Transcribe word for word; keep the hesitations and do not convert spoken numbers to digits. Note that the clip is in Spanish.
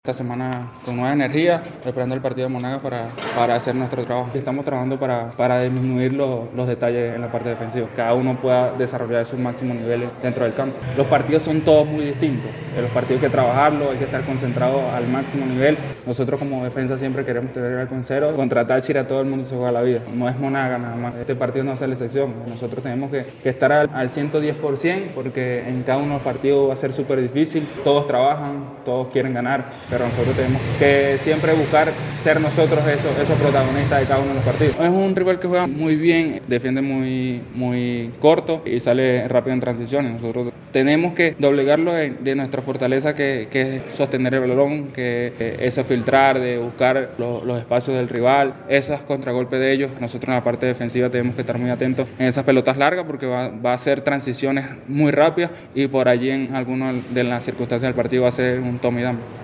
Esta semana con nueva energía, esperando el partido de Monagas para, para hacer nuestro trabajo. Estamos trabajando para, para disminuir los, los detalles en la parte defensiva. Cada uno pueda desarrollar su máximo nivel dentro del campo. Los partidos son todos muy distintos. En los partidos hay que trabajarlo, hay que estar concentrado al máximo nivel. Nosotros como defensa siempre queremos tener con cero. Contra Táchira todo el mundo se juega la vida. No es Monagas nada más. Este partido no es la excepción. Nosotros tenemos que, que estar al, al ciento diez por ciento porque en cada uno de los partidos va a ser súper difícil. Todos trabajan, todos quieren ganar. Pero nosotros tenemos que siempre buscar ser nosotros esos, esos protagonistas de cada uno de los partidos. Es un rival que juega muy bien, defiende muy, muy corto y sale rápido en transiciones. Nosotros tenemos que doblegarlo de, de nuestra fortaleza que, que es sostener el balón, que, que es filtrar, de buscar los, los espacios del rival, esos contragolpes de ellos. Nosotros en la parte defensiva tenemos que estar muy atentos en esas pelotas largas porque va, va a ser transiciones muy rápidas y por allí en algunas de las circunstancias del partido va a ser un toma y dame.